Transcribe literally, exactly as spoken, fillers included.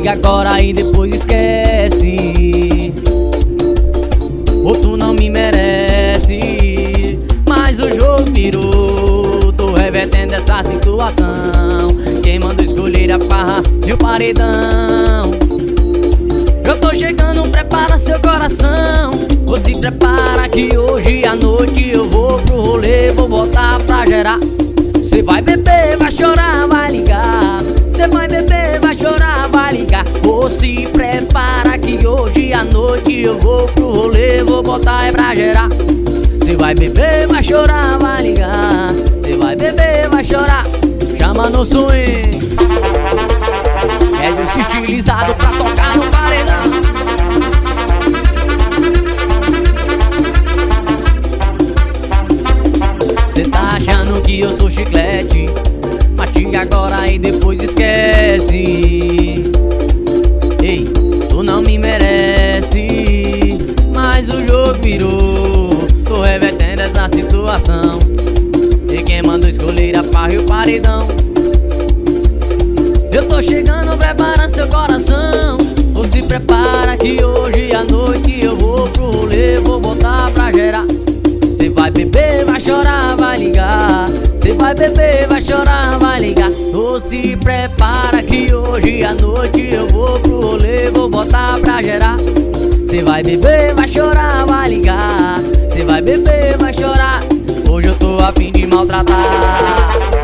agora e depois esquece. Ou tu não me merece. Mas o jogo virou, tô revertendo essa situação. Quem mandou escolher a farra e o paredão? Eu tô chegando, prepara seu coração. Ou se prepara que hoje à noite eu vou pro rolê, vou botar pra gerar. Cê vai beber, vai chorar, vai ligar. Cê vai beber, vai chorar, vai ligar. Ou se prepara que hoje à noite eu vou pro rolê, vou botar é pra gerar. Cê vai beber, vai chorar, vai ligar. Cê vai beber, vai chorar. Chama no swing. É desse estilizado pra tocar no paredão. Cê tá achando que eu sou chiclete, mastiga agora e depois esquece. Ei, tu não me merece. Mas o jogo virou, tô revertendo essa situação. E quem mandou escolher a farra e o paredão? Eu tô chegando, prepara seu coração. Ou se prepara que hoje à noite eu vou pro rolê, vou botar pra gerar. Cê vai beber, vai chorar, vai ligar. Cê vai beber, vai chorar, vai ligar. Ou se prepara que hoje à noite eu vou pro rolê, vou botar pra gerar. Cê vai beber, vai chorar, vai ligar. Cê vai beber, vai chorar. Hoje eu tô a fim de maltratar.